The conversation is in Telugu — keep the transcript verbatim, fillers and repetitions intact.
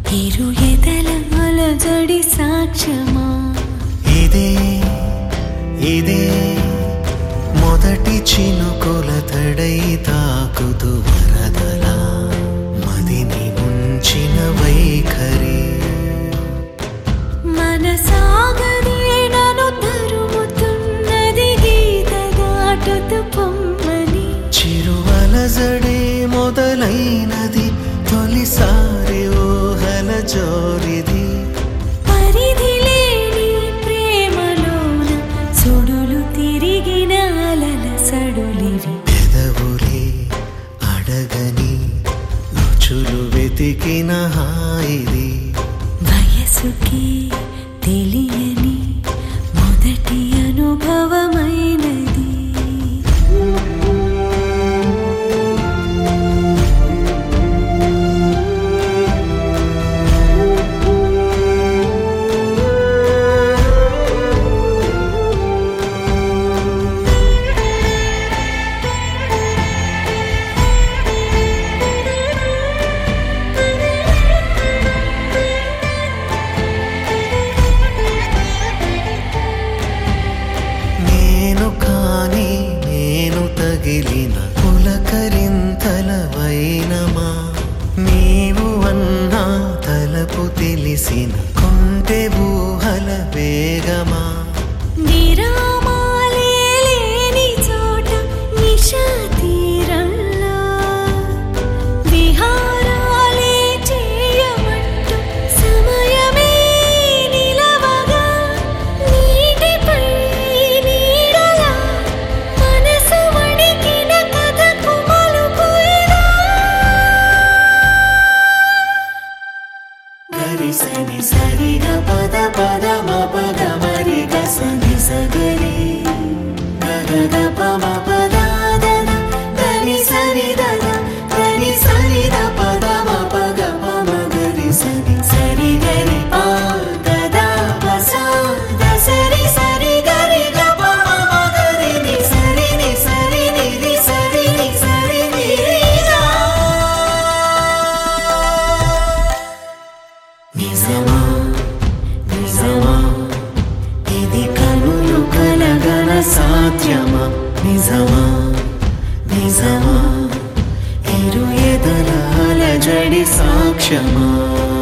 ఇరు ఎదల అలజడి సాక్ష్యమా ఇదే ఇదే మొదటి చినుకుల తడై తాకుతూ వరదలా మదిని ముంచిన వైఖరి మనసాగరే నన్ను తరుముతున్నది గీత దాటుతూ పొమ్మని చిరువలజడే మొదలైనది తొలిసారి ఊహల జోరిది పరిధి లేని ప్రేమలోన సుడులు తిరిగిన అలల సడులివి పెదవులే అడగని రుచులు వెతికిన హాయిది వయసుకి తెలియని మొదటి అనుభవమైనది తగిలిన పులకరింతల వైనమా నీవు అన్నా తలపు తెలిసిన కొంటె ఊహల వేగమా విరామాలే లేని చోట నిశా తీరంలో విహారాలే చేయమంటూ సమయమే నిలవగా నీటిపై నీడలా మనసు వణికిన కథకు మలుపు ఇదా గరిసని సరిగ పద పద మపగ మరి గసని సగరి గగ పమ పద దద గని సరి దద గని సరి ద పద మపగ పమ గరి సని సరి గరి పా దద పస ద సరి సరి గరి గ పమ మగరి ని సరి ని సరి ని రి సరి ని సరి ని రి గా నిజమా నిజమా ఇది కనులు కలగల సాధ్యమా నిజమా నిజమా ఇరు ఎదల అలజడి సాక్ష్యమా